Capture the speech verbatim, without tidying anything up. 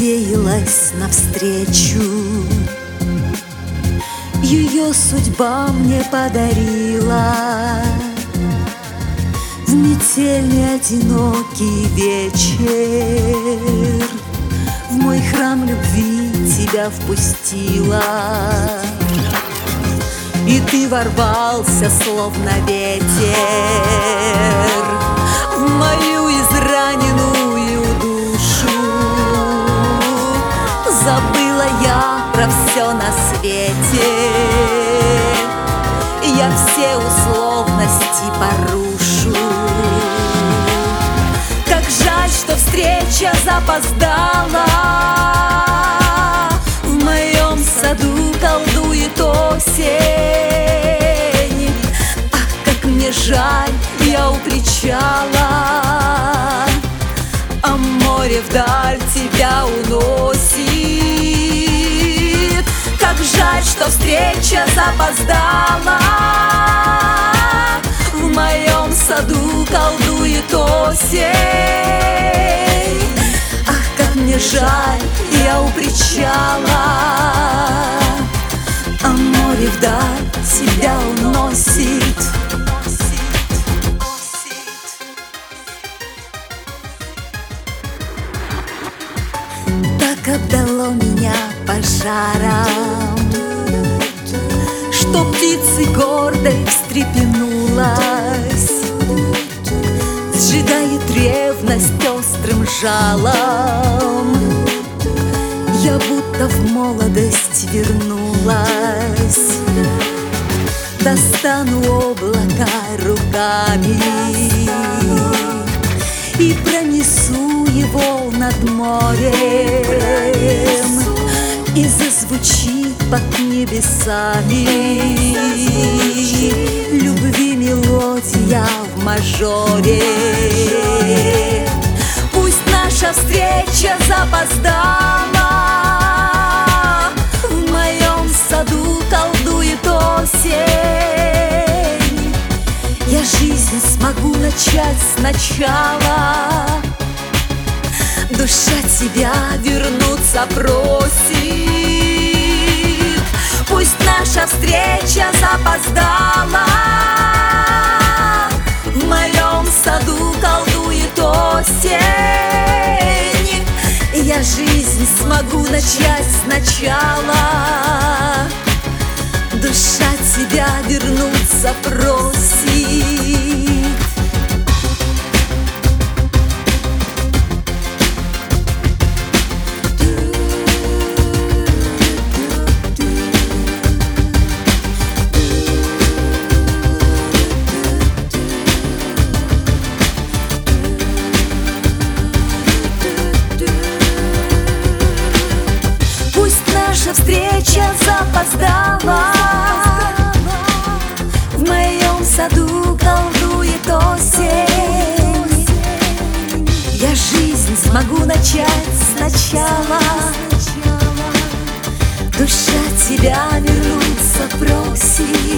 надеялась навстречу. Ее судьба мне подарила в метельный одинокий вечер. В мой храм любви тебя впустила, и ты ворвался, словно ветер, в мою израненную душу. Забыла я про все на свете, я все условности порушу. Как жаль, что встреча запоздала, в моем саду колдует осень. Ах, как мне жаль, я у причала, а море вдаль тебя уносит. Как жаль, что встреча запоздала, в моем саду колдует осень. Ах, как мне жаль, я у причала, а море вдаль тебя уносит. Так обдало меня пожаром, что птицей гордой встрепенулась, сжигает ревность острым жалом. Я будто в молодость вернулась, достану облака руками и пронесу его над морем, и зазвучит под небесами любви мелодия в мажоре. Пусть наша встреча запоздала, в моем саду колдует осень. Я жизнь смогу начать сначала, душа тебя вернуться просит. Пусть наша встреча запоздала, в моем саду колдует осень. Я жизнь смогу начать сначала, душа тебя вернуться просит. Наша встреча запоздала, в моем саду колдует осень. Я жизнь смогу начать сначала, душа тебя вернуться просит.